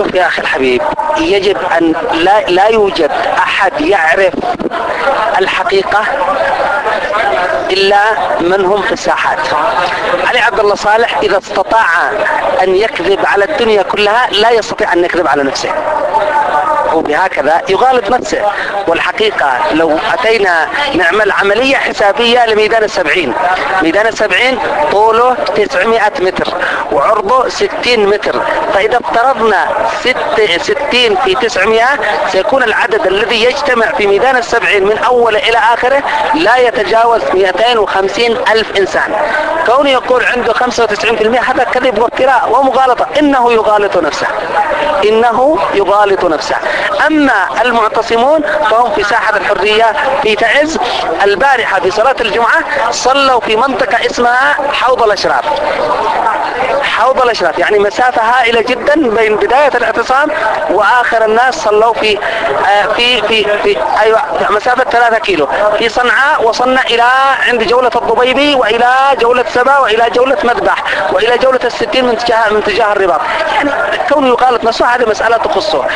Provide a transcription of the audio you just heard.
شوف يا أخي الحبيب، يجب أن لا يوجد أحد يعرف الحقيقة إلا من هم في الساحات. علي عبد الله صالح إذا استطاع أن يكذب على الدنيا كلها لا يستطيع أن يكذب على نفسه، وبهكذا يغالط نفسه. والحقيقة لو أتينا نعمل عملية حسابية لميدان السبعين، ميدان السبعين طوله 900 متر وعرضه 60 متر، فإذا افترضنا 60 في 900 سيكون العدد الذي يجتمع في ميدان السبعين من أول إلى آخره لا يتجاوز 250 ألف إنسان. كونه يقول عنده 95% هذا كذب وافتراء ومغالطة، إنه يغالط نفسه، إنه يغالط نفسه. أما المعتصمون فهم في ساحة الحرية في تعز. البارحة في صلاة الجمعة صلوا في منطقة اسمها حوض الأشراف. حوض الأشراف يعني مسافة هائلة جدا بين بداية الاعتصام وآخر الناس صلوا في مسافة 3 كيلو في صنعاء، وصلنا إلى عند جولة الضبيبي وإلى جولة سبا وإلى جولة مذبح وإلى جولة 60 من اتجاه الرباط. يعني كونه يغالط نفسه هذه مسألة تخصه.